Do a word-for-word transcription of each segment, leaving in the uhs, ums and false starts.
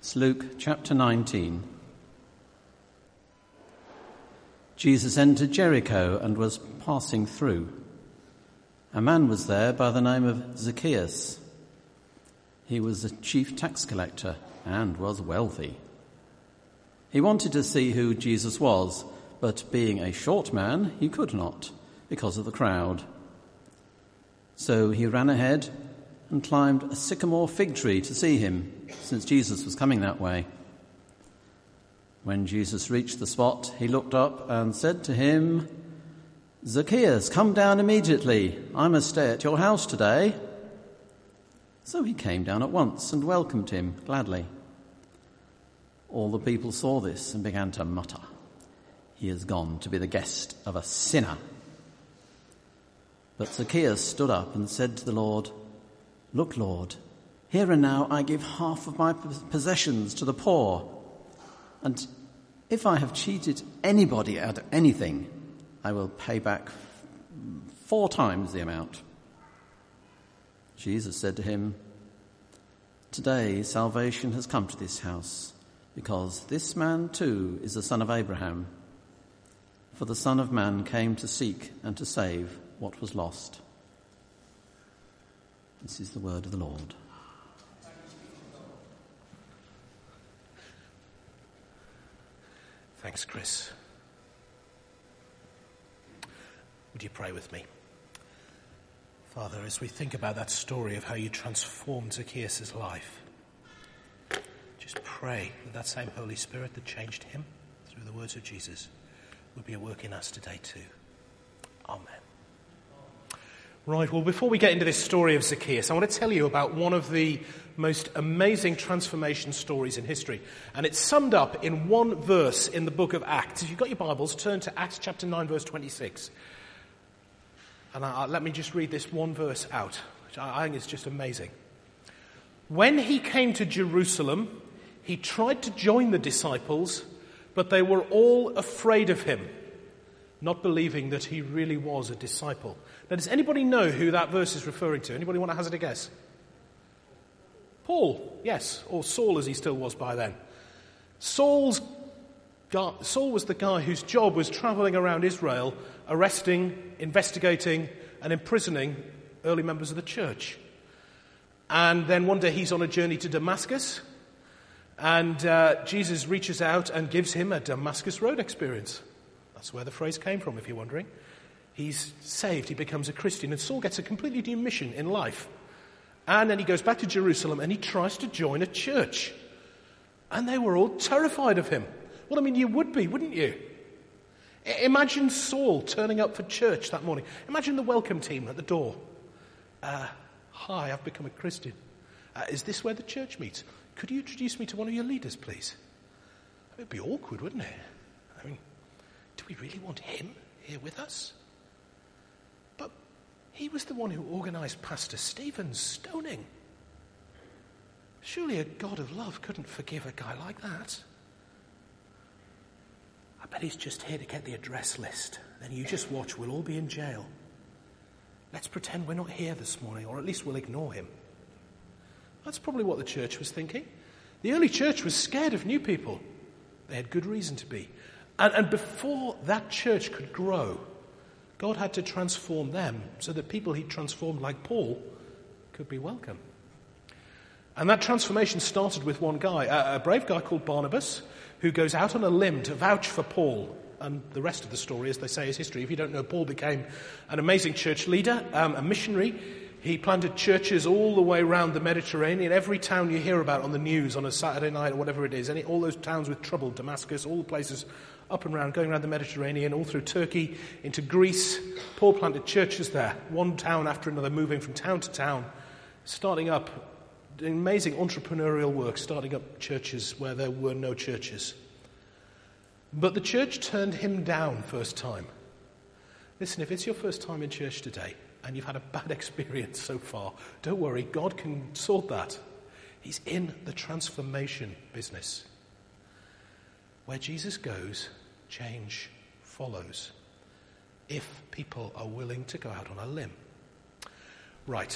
It's Luke chapter nineteen. Jesus entered Jericho and was passing through. A man was there by the name of Zacchaeus. He was a chief tax collector and was wealthy. He wanted to see who Jesus was, but being a short man, he could not because of the crowd. So he ran ahead and climbed a sycamore fig tree to see him, since Jesus was coming that way. When Jesus reached the spot, he looked up and said to him, "Zacchaeus, come down immediately. I must stay at your house today." So he came down at once and welcomed him gladly. All the people saw this and began to mutter, "He has gone to be the guest of a sinner." But Zacchaeus stood up and said to the Lord, "Look, Lord, here and now I give half of my possessions to the poor. And if I have cheated anybody out of anything, I will pay back four times the amount." Jesus said to him, "Today salvation has come to this house, because this man too is the son of Abraham. For the Son of Man came to seek and to save what was lost." This is the word of the Lord. Thanks, Chris. Would you pray with me? Father, as we think about that story of how you transformed Zacchaeus' life, just pray that that same Holy Spirit that changed him through the words of Jesus would be at work in us today too. Amen. Right, well, before we get into this story of Zacchaeus, I want to tell you about one of the most amazing transformation stories in history. And it's summed up in one verse in the book of Acts. If you've got your Bibles, turn to Acts chapter nine, verse twenty-six. And I, I, let me just read this one verse out, which I, I think is just amazing. "When he came to Jerusalem, he tried to join the disciples, but they were all afraid of him, not believing that he really was a disciple." Now, does anybody know who that verse is referring to? Anybody want to hazard a guess? Paul, yes, or Saul as he still was by then. Saul's guy, Saul was the guy whose job was travelling around Israel, arresting, investigating, and imprisoning early members of the church. And then one day he's on a journey to Damascus, and uh, Jesus reaches out and gives him a Damascus Road experience. That's where the phrase came from, if you're wondering. He's saved, he becomes a Christian, and Saul gets a completely new mission in life. And then he goes back to Jerusalem and he tries to join a church. And they were all terrified of him. Well, I mean, you would be, wouldn't you? I- imagine Saul turning up for church that morning. Imagine the welcome team at the door. Uh, hi, I've become a Christian. Uh, is this where the church meets? Could you introduce me to one of your leaders, please? It would be awkward, wouldn't it? I mean, do we really want him here with us? But he was the one who organised Pastor Stephen's stoning. Surely a God of love couldn't forgive a guy like that. I bet he's just here to get the address list. Then you just watch, we'll all be in jail. Let's pretend we're not here this morning, or at least we'll ignore him. That's probably what the church was thinking. The early church was scared of new people. They had good reason to be. And, and before that church could grow, God had to transform them so that people he transformed, like Paul, could be welcome. And that transformation started with one guy, a, a brave guy called Barnabas, who goes out on a limb to vouch for Paul. And the rest of the story, as they say, is history. If you don't know, Paul became an amazing church leader, um, a missionary. He planted churches all the way around the Mediterranean. Every town you hear about on the news on a Saturday night or whatever it is, any, all those towns with trouble, Damascus, all the places up and around, going around the Mediterranean, all through Turkey, into Greece. Paul planted churches there, one town after another, moving from town to town, starting up, doing amazing entrepreneurial work, starting up churches where there were no churches. But the church turned him down first time. Listen, if it's your first time in church today, and you've had a bad experience so far, don't worry, God can sort that. He's in the transformation business. Where Jesus goes, change follows. If people are willing to go out on a limb. Right,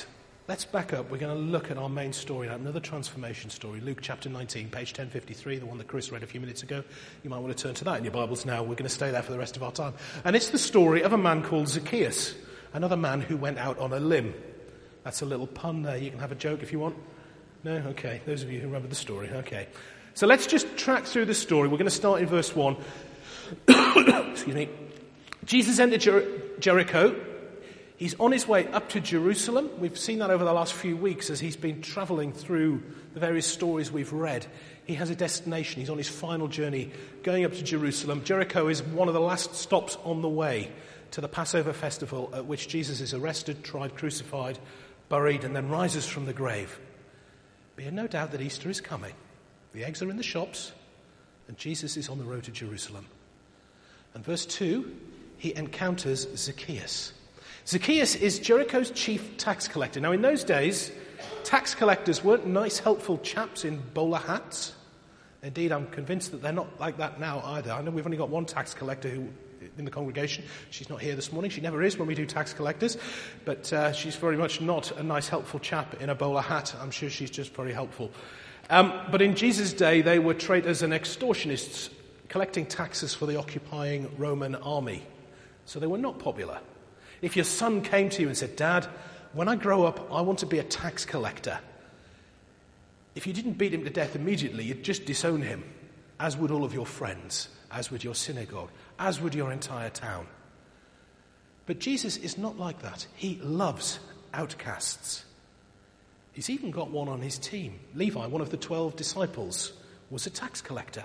let's back up. We're going to look at our main story now, another transformation story. Luke chapter nineteen, page ten fifty-three, the one that Chris read a few minutes ago. You might want to turn to that in your Bibles now. We're going to stay there for the rest of our time. And it's the story of a man called Zacchaeus, another man who went out on a limb. That's a little pun there. You can have a joke if you want. No? Okay. Those of you who remember the story. Okay. So let's just track through the story. We're going to start in verse one. Excuse me. Jesus entered Jer- Jericho. He's on his way up to Jerusalem. We've seen that over the last few weeks as he's been travelling through the various stories we've read. He has a destination. He's on his final journey going up to Jerusalem. Jericho is one of the last stops on the way to the Passover festival at which Jesus is arrested, tried, crucified, buried, and then rises from the grave. But you have no doubt that Easter is coming. The eggs are in the shops, and Jesus is on the road to Jerusalem. And verse two, he encounters Zacchaeus. Zacchaeus is Jericho's chief tax collector. Now, in those days, tax collectors weren't nice, helpful chaps in bowler hats. Indeed, I'm convinced that they're not like that now either. I know we've only got one tax collector who, in the congregation. She's not here this morning. She never is when we do tax collectors. But uh, she's very much not a nice, helpful chap in a bowler hat. I'm sure she's just very helpful. Um, but in Jesus' day, they were traitors and extortionists collecting taxes for the occupying Roman army. So they were not popular. If your son came to you and said, "Dad, when I grow up, I want to be a tax collector," if you didn't beat him to death immediately, you'd just disown him, as would all of your friends, as would your synagogue, as would your entire town. But Jesus is not like that. He loves outcasts. He's even got one on his team. Levi, one of the twelve disciples, was a tax collector.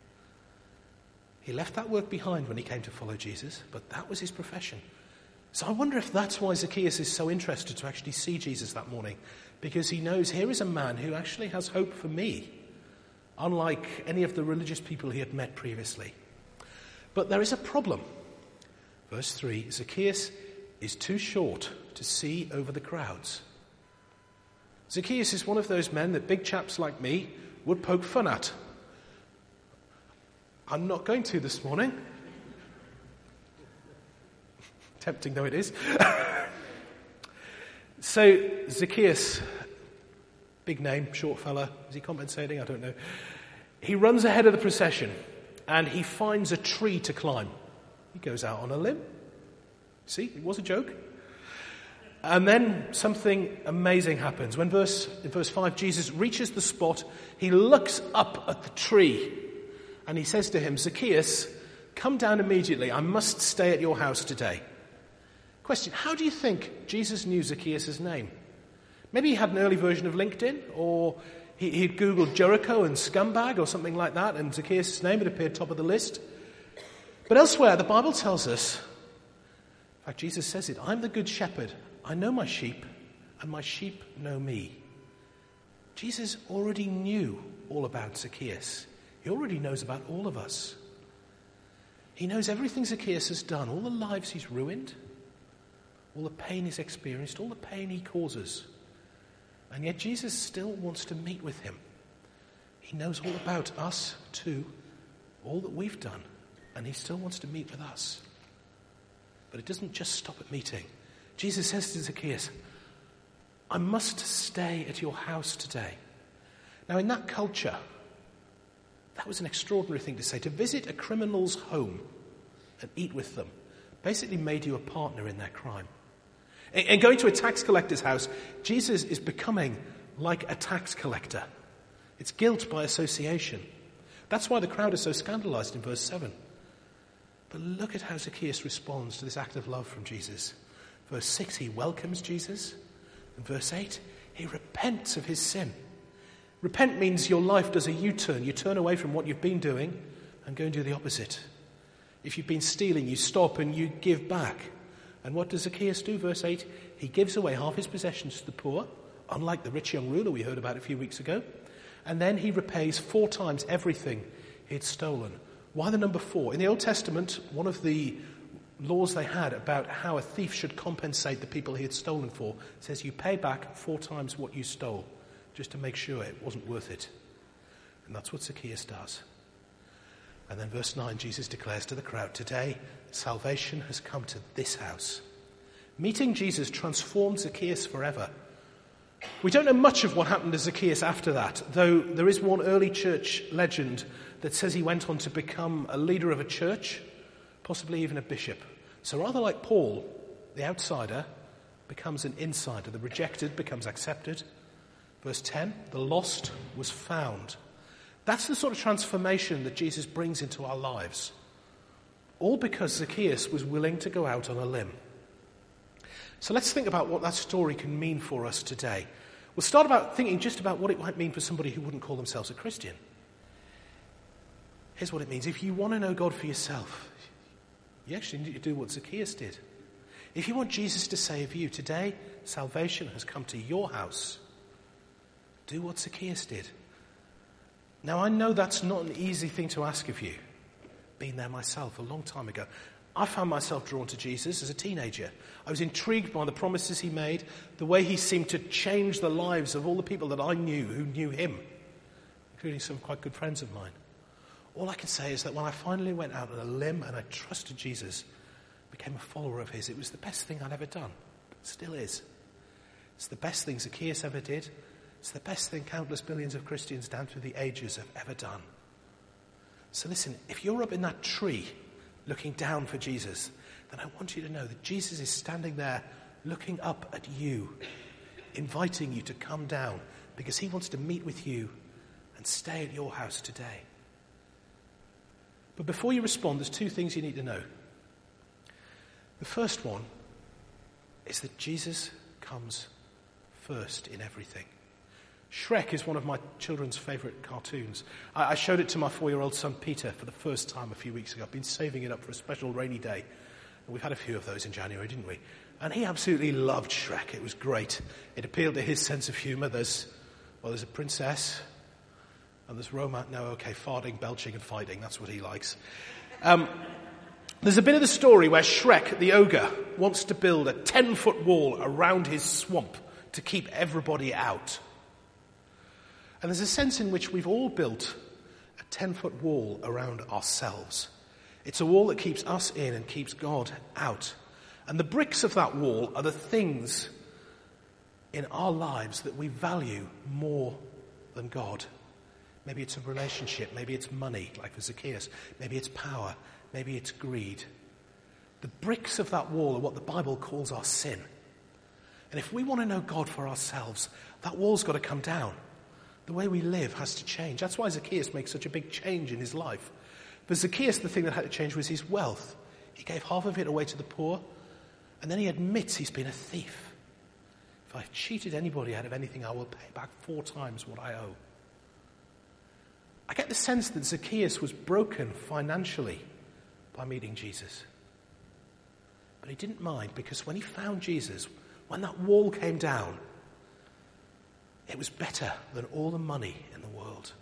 He left that work behind when he came to follow Jesus, but that was his profession. So I wonder if that's why Zacchaeus is so interested to actually see Jesus that morning, because he knows here is a man who actually has hope for me, unlike any of the religious people he had met previously. But there is a problem. Verse three, Zacchaeus is too short to see over the crowds. Zacchaeus is one of those men that big chaps like me would poke fun at. I'm not going to this morning. Tempting though it is. So Zacchaeus, big name, short fella. Is he compensating? I don't know. He runs ahead of the procession and he finds a tree to climb. He goes out on a limb. See, it was a joke. And then something amazing happens. When verse, in verse five, Jesus reaches the spot, he looks up at the tree and he says to him, "Zacchaeus, come down immediately. I must stay at your house today." Question, how do you think Jesus knew Zacchaeus' name? Maybe he had an early version of LinkedIn, or he, he'd Googled Jericho and scumbag or something like that, and Zacchaeus' name had appeared top of the list. But elsewhere, the Bible tells us, in fact, Jesus says it, "I'm the good shepherd. I know my sheep, and my sheep know me." Jesus already knew all about Zacchaeus. He already knows about all of us. He knows everything Zacchaeus has done, all the lives he's ruined, all the pain he's experienced, all the pain he causes. And yet Jesus still wants to meet with him. He knows all about us too, all that we've done, and he still wants to meet with us. But it doesn't just stop at meeting. Jesus says to Zacchaeus, "I must stay at your house today." Now in that culture, that was an extraordinary thing to say. To visit a criminal's home and eat with them basically made you a partner in their crime. And going to a tax collector's house, Jesus is becoming like a tax collector. It's guilt by association. That's why the crowd is so scandalized in verse seven. But look at how Zacchaeus responds to this act of love from Jesus. Verse six, he welcomes Jesus. And verse eight, he repents of his sin. Repent means your life does a U-turn. You turn away from what you've been doing and go and do the opposite. If you've been stealing, you stop and you give back. And what does Zacchaeus do? Verse eight, he gives away half his possessions to the poor, unlike the rich young ruler we heard about a few weeks ago. And then he repays four times everything he'd stolen. Why the number four? In the Old Testament, one of the laws they had about how a thief should compensate the people he had stolen for says you pay back four times what you stole, just to make sure it wasn't worth it. And that's what Zacchaeus does. And then verse nine, Jesus declares to the crowd, "Today salvation has come to this house." Meeting Jesus transformed Zacchaeus forever. We don't know much of what happened to Zacchaeus after that, though there is one early church legend that says he went on to become a leader of a church, possibly even a bishop. So rather like Paul, the outsider becomes an insider. The rejected becomes accepted. Verse ten, the lost was found. That's the sort of transformation that Jesus brings into our lives. All because Zacchaeus was willing to go out on a limb. So let's think about what that story can mean for us today. We'll start about thinking just about what it might mean for somebody who wouldn't call themselves a Christian. Here's what it means. If you want to know God for yourself, you actually need to do what Zacchaeus did. If you want Jesus to save you today, salvation has come to your house. Do what Zacchaeus did. Now, I know that's not an easy thing to ask of you. Been there myself a long time ago. I found myself drawn to Jesus as a teenager. I was intrigued by the promises he made, the way he seemed to change the lives of all the people that I knew who knew him, including some quite good friends of mine. All I can say is that when I finally went out on a limb and I trusted Jesus, became a follower of his, it was the best thing I'd ever done. It still is. It's the best thing Zacchaeus ever did. It's the best thing countless billions of Christians down through the ages have ever done. So listen, if you're up in that tree looking down for Jesus, then I want you to know that Jesus is standing there looking up at you, inviting you to come down because he wants to meet with you and stay at your house today. But before you respond, there's two things you need to know. The first one is that Jesus comes first in everything. Shrek is one of my children's favourite cartoons. I, I showed it to my four-year-old son Peter for the first time a few weeks ago. I've been saving it up for a special rainy day. And we've had a few of those in January, didn't we? And he absolutely loved Shrek. It was great. It appealed to his sense of humour. There's, well, there's a princess, and there's romance. No, okay, farting, belching, and fighting. That's what he likes. Um, there's a bit of the story where Shrek, the ogre, wants to build a ten-foot wall around his swamp to keep everybody out. And there's a sense in which we've all built a ten-foot wall around ourselves. It's a wall that keeps us in and keeps God out. And the bricks of that wall are the things in our lives that we value more than God. Maybe it's a relationship, maybe it's money, like for Zacchaeus, maybe it's power, maybe it's greed. The bricks of that wall are what the Bible calls our sin. And if we want to know God for ourselves, that wall's got to come down. The way we live has to change. That's why Zacchaeus makes such a big change in his life. For Zacchaeus, the thing that had to change was his wealth. He gave half of it away to the poor, and then he admits he's been a thief. If I've cheated anybody out of anything, I will pay back four times what I owe. I get the sense that Zacchaeus was broken financially by meeting Jesus. But he didn't mind, because when he found Jesus, when that wall came down, it was better than all the money in the world.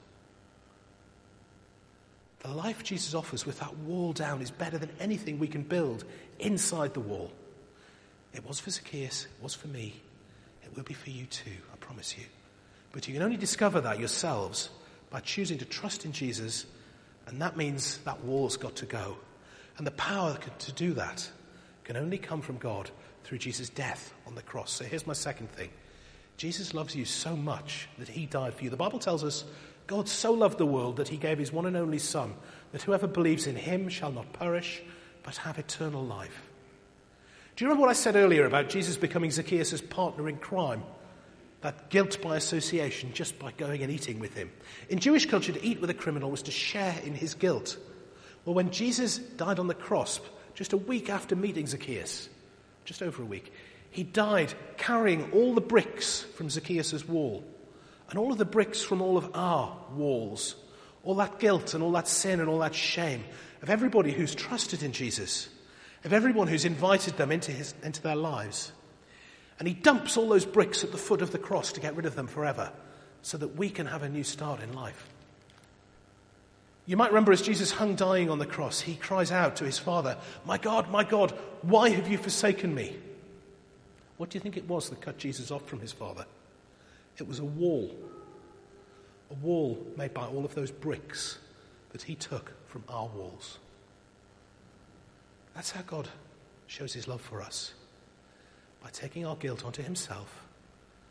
The life Jesus offers with that wall down is better than anything we can build inside the wall. It was for Zacchaeus, it was for me, it will be for you too, I promise you. But you can only discover that yourselves by choosing to trust in Jesus, and that means that wall's got to go. And the power to do that can only come from God through Jesus' death on the cross. So here's my second thing. Jesus loves you so much that he died for you. The Bible tells us God so loved the world that he gave his one and only Son, that whoever believes in him shall not perish, but have eternal life. Do you remember what I said earlier about Jesus becoming Zacchaeus' partner in crime? That guilt by association just by going and eating with him. In Jewish culture, to eat with a criminal was to share in his guilt. Well, when Jesus died on the cross, just a week after meeting Zacchaeus, just over a week, he died carrying all the bricks from Zacchaeus' wall and all of the bricks from all of our walls, all that guilt and all that sin and all that shame of everybody who's trusted in Jesus, of everyone who's invited them into his, into their lives. And he dumps all those bricks at the foot of the cross to get rid of them forever so that we can have a new start in life. You might remember as Jesus hung dying on the cross, he cries out to his Father, "My God, my God, why have you forsaken me?" What do you think it was that cut Jesus off from his Father? It was a wall. A wall made by all of those bricks that he took from our walls. That's how God shows his love for us. By taking our guilt onto himself and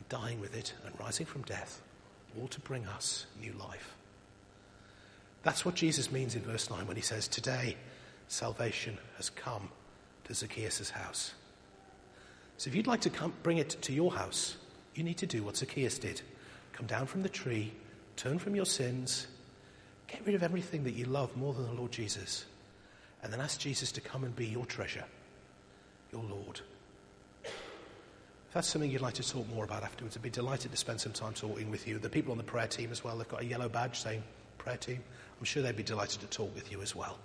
and dying with it and rising from death, all to bring us new life. That's what Jesus means in verse nine when he says, today salvation has come to Zacchaeus' house. So if you'd like to come, bring it to your house, you need to do what Zacchaeus did. Come down from the tree, turn from your sins, get rid of everything that you love more than the Lord Jesus, and then ask Jesus to come and be your treasure, your Lord. If that's something you'd like to talk more about afterwards, I'd be delighted to spend some time talking with you. The people on the prayer team as well, they've got a yellow badge saying prayer team. I'm sure they'd be delighted to talk with you as well.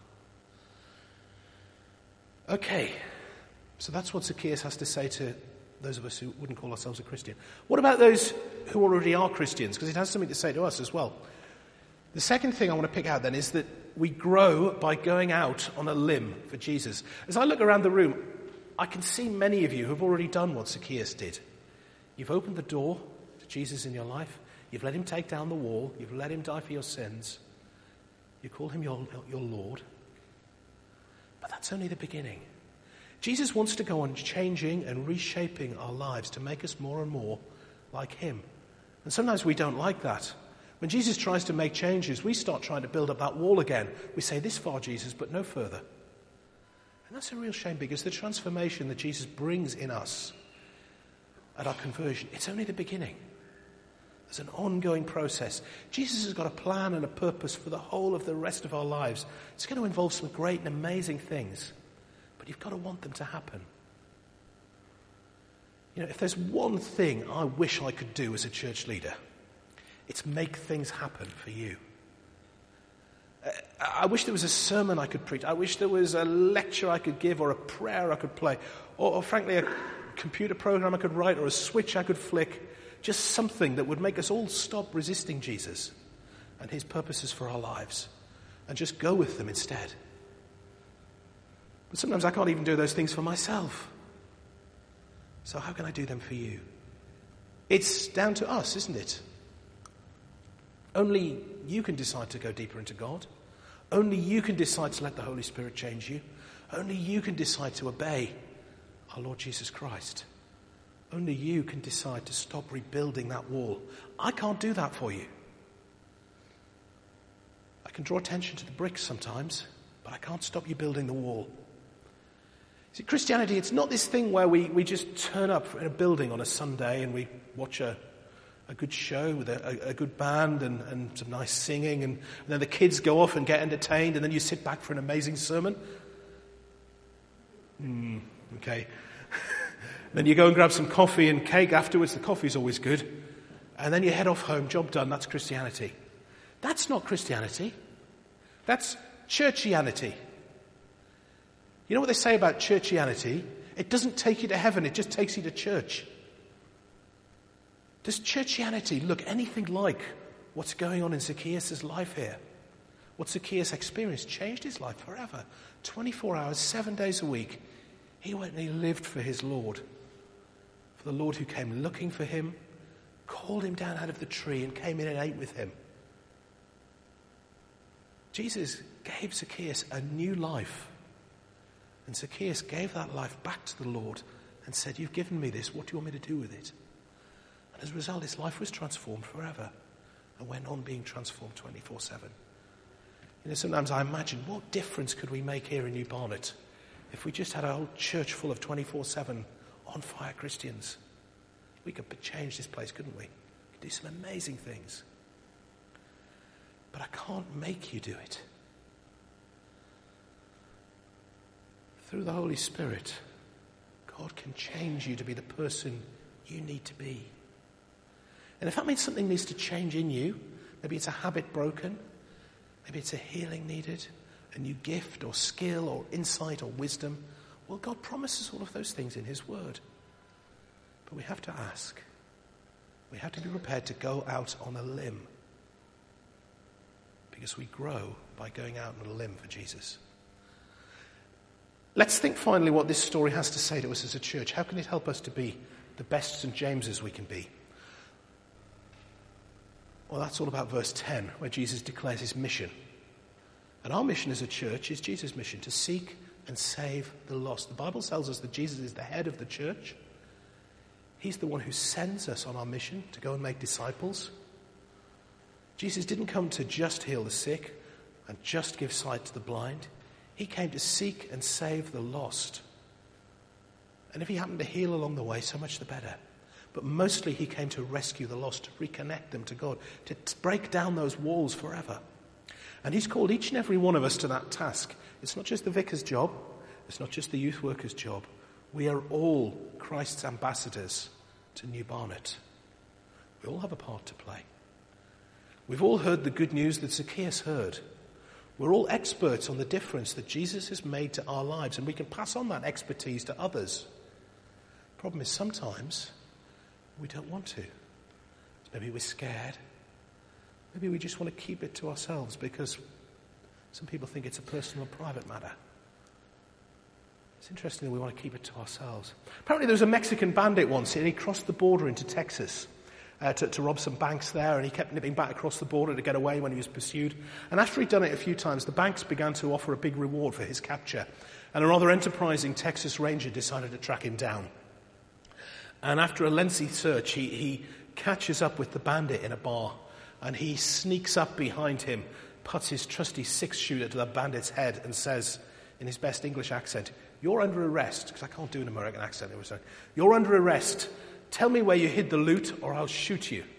Okay, so that's what Zacchaeus has to say to those of us who wouldn't call ourselves a Christian. What about those who already are Christians? Because it has something to say to us as well. The second thing I want to pick out then is that we grow by going out on a limb for Jesus. As I look around the room, I can see many of you who have already done what Zacchaeus did. You've opened the door to Jesus in your life. You've let him take down the wall. You've let him die for your sins. You call him your, your Lord. But that's only the beginning. Jesus wants to go on changing and reshaping our lives to make us more and more like him. And sometimes we don't like that. When Jesus tries to make changes, we start trying to build up that wall again. We say, this far, Jesus, but no further. And that's a real shame, because the transformation that Jesus brings in us at our conversion, it's only the beginning. There's an ongoing process. Jesus has got a plan and a purpose for the whole of the rest of our lives. It's going to involve some great and amazing things, but you've got to want them to happen. You know, if there's one thing I wish I could do as a church leader, it's make things happen for you. I wish there was a sermon I could preach. I wish there was a lecture I could give, or a prayer I could play, or, or frankly a computer program I could write, or a switch I could flick. Just something that would make us all stop resisting Jesus and his purposes for our lives and just go with them instead. But sometimes I can't even do those things for myself. So how can I do them for you? It's down to us, isn't it? Only you can decide to go deeper into God. Only you can decide to let the Holy Spirit change you. Only you can decide to obey our Lord Jesus Christ. Only you can decide to stop rebuilding that wall. I can't do that for you. I can draw attention to the bricks sometimes, but I can't stop you building the wall. See, Christianity, it's not this thing where we, we just turn up in a building on a Sunday and we watch a a good show with a, a, a good band and, and some nice singing, and, and then the kids go off and get entertained, and then you sit back for an amazing sermon. Mm, okay. Then you go and grab some coffee and cake afterwards. The coffee's always good. And then you head off home. Job done. That's Christianity. That's not Christianity. That's churchianity. You know what they say about churchianity? It doesn't take you to heaven. It just takes you to church. Does churchianity look anything like what's going on in Zacchaeus' life here? What Zacchaeus experienced changed his life forever. twenty-four hours, seven days a week. He went and he lived for his Lord. For the Lord who came looking for him, called him down out of the tree and came in and ate with him. Jesus gave Zacchaeus a new life. And Zacchaeus gave that life back to the Lord and said, you've given me this, what do you want me to do with it? And as a result, his life was transformed forever and went on being transformed twenty-four seven. You know, sometimes I imagine, what difference could we make here in New Barnet if we just had a whole church full of twenty-four seven on-fire Christians? We could change this place, couldn't we? We could do some amazing things. But I can't make you do it. Through the Holy Spirit, God can change you to be the person you need to be. And if that means something needs to change in you, maybe it's a habit broken, maybe it's a healing needed, a new gift or skill or insight or wisdom, well, God promises all of those things in his word. But we have to ask. We have to be prepared to go out on a limb. Because we grow by going out on a limb for Jesus. Let's think finally what this story has to say to us as a church. How can it help us to be the best Saint Jameses we can be? Well, that's all about verse ten, where Jesus declares his mission. And our mission as a church is Jesus' mission, to seek and save the lost. The Bible tells us that Jesus is the head of the church. He's the one who sends us on our mission to go and make disciples. Jesus didn't come to just heal the sick and just give sight to the blind. He came to seek and save the lost. And if he happened to heal along the way, so much the better. But mostly he came to rescue the lost, to reconnect them to God, to break down those walls forever. And he's called each and every one of us to that task. It's not just the vicar's job. It's not just the youth worker's job. We are all Christ's ambassadors to New Barnet. We all have a part to play. We've all heard the good news that Zacchaeus heard. We're all experts on the difference that Jesus has made to our lives, and we can pass on that expertise to others. The problem is sometimes we don't want to. Maybe we're scared. Maybe we just want to keep it to ourselves because some people think it's a personal and private matter. It's interesting that we want to keep it to ourselves. Apparently there was a Mexican bandit once, and he crossed the border into Texas uh, to, to rob some banks there, and he kept nipping back across the border to get away when he was pursued. And after he'd done it a few times, the banks began to offer a big reward for his capture. And a rather enterprising Texas ranger decided to track him down. And after a lengthy search, he, he catches up with the bandit in a bar, and he sneaks up behind him, puts his trusty six-shooter to the bandit's head and says, in his best English accent, "You're under arrest," because I can't do an American accent. It was like, "You're under arrest. Tell me where you hid the loot or I'll shoot you."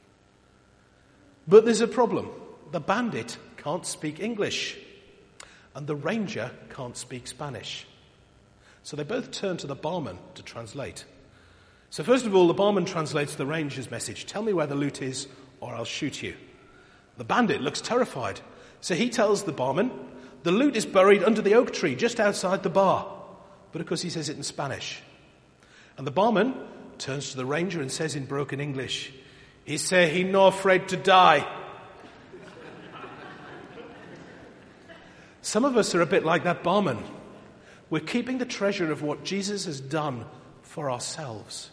But there's a problem. The bandit can't speak English, and the ranger can't speak Spanish. So they both turn to the barman to translate. So first of all, the barman translates the ranger's message. "Tell me where the loot is or I'll shoot you." The bandit looks terrified. So he tells the barman, "The loot is buried under the oak tree just outside the bar." But of course he says it in Spanish. And the barman turns to the ranger and says in broken English, "He say he no afraid to die." Some of us are a bit like that barman. We're keeping the treasure of what Jesus has done for ourselves.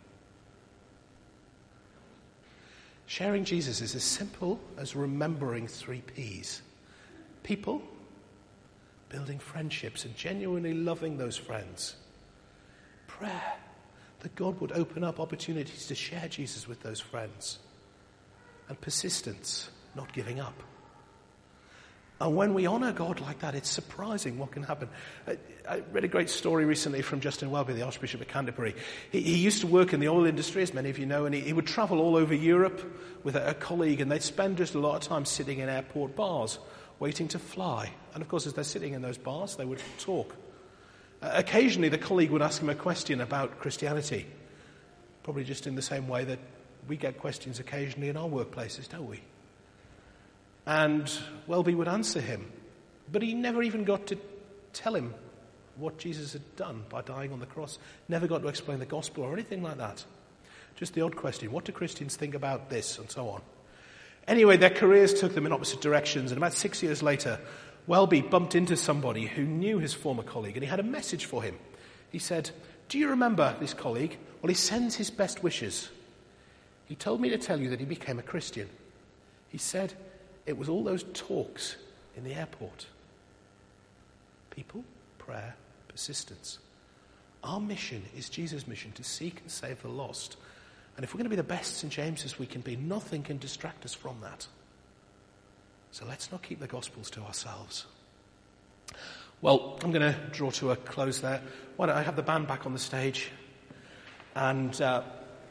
Sharing Jesus is as simple as remembering three P's. People, building friendships and genuinely loving those friends. Prayer, that God would open up opportunities to share Jesus with those friends. And persistence, not giving up. And when we honor God like that, it's surprising what can happen. I, I read a great story recently from Justin Welby, the Archbishop of Canterbury. He, he used to work in the oil industry, as many of you know, and he, he would travel all over Europe with a, a colleague, and they'd spend just a lot of time sitting in airport bars, waiting to fly. And of course, as they're sitting in those bars, they would talk. Uh, occasionally, the colleague would ask him a question about Christianity, probably just in the same way that we get questions occasionally in our workplaces, don't we? And Welby would answer him, but he never even got to tell him what Jesus had done by dying on the cross. Never got to explain the gospel or anything like that. Just the odd question, what do Christians think about this, and so on. Anyway, their careers took them in opposite directions, and about six years later, Welby bumped into somebody who knew his former colleague, and he had a message for him. He said, "Do you remember this colleague? Well, he sends his best wishes. He told me to tell you that he became a Christian. He said it was all those talks in the airport." People, prayer, persistence. Our mission is Jesus' mission, to seek and save the lost. And if we're going to be the best Saint James's we can be, nothing can distract us from that. So let's not keep the Gospels to ourselves. Well, I'm going to draw to a close there. Why don't I have the band back on the stage? And uh,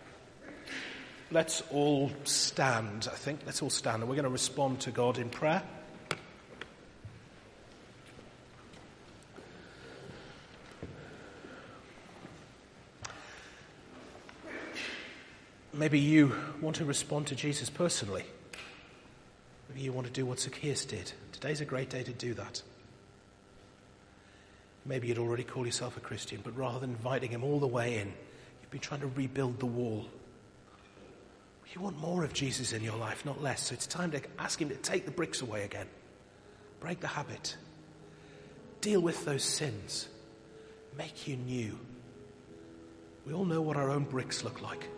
let's all stand, I think. Let's all stand, and we're going to respond to God in prayer. Maybe you want to respond to Jesus personally. Maybe you want to do what Zacchaeus did. Today's a great day to do that. Maybe you'd already call yourself a Christian, but rather than inviting him all the way in, you've been trying to rebuild the wall. You want more of Jesus in your life, not less. So it's time to ask him to take the bricks away again. Break the habit. Deal with those sins. Make you new. We all know what our own bricks look like.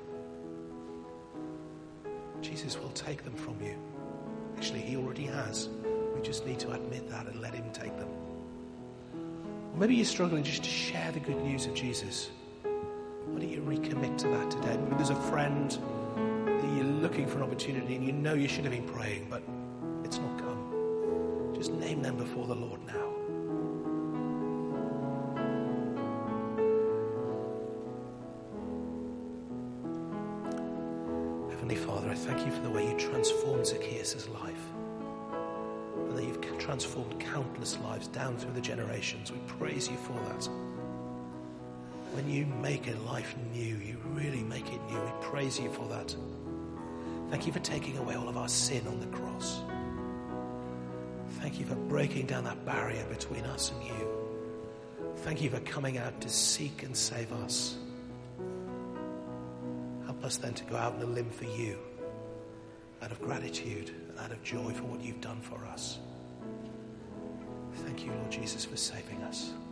Jesus will take them from you. Actually, he already has. We just need to admit that and let him take them. Or maybe you're struggling just to share the good news of Jesus. Why don't you recommit to that today. Maybe there's a friend that you're looking for an opportunity and you know you should have been praying, but it's not come. Just name them before the Lord now. Heavenly Father, I thank you for the way you transformed Zacchaeus' life, and that you've transformed countless lives down through the generations. We praise you for that. When you make a life new, you really make it new. We praise you for that. Thank you for taking away all of our sin on the cross. Thank you for breaking down that barrier between us and you. Thank you for coming out to seek and save us. Help us then to go out on a limb for you, out of gratitude and out of joy for what you've done for us. Thank you, Lord Jesus, for saving us.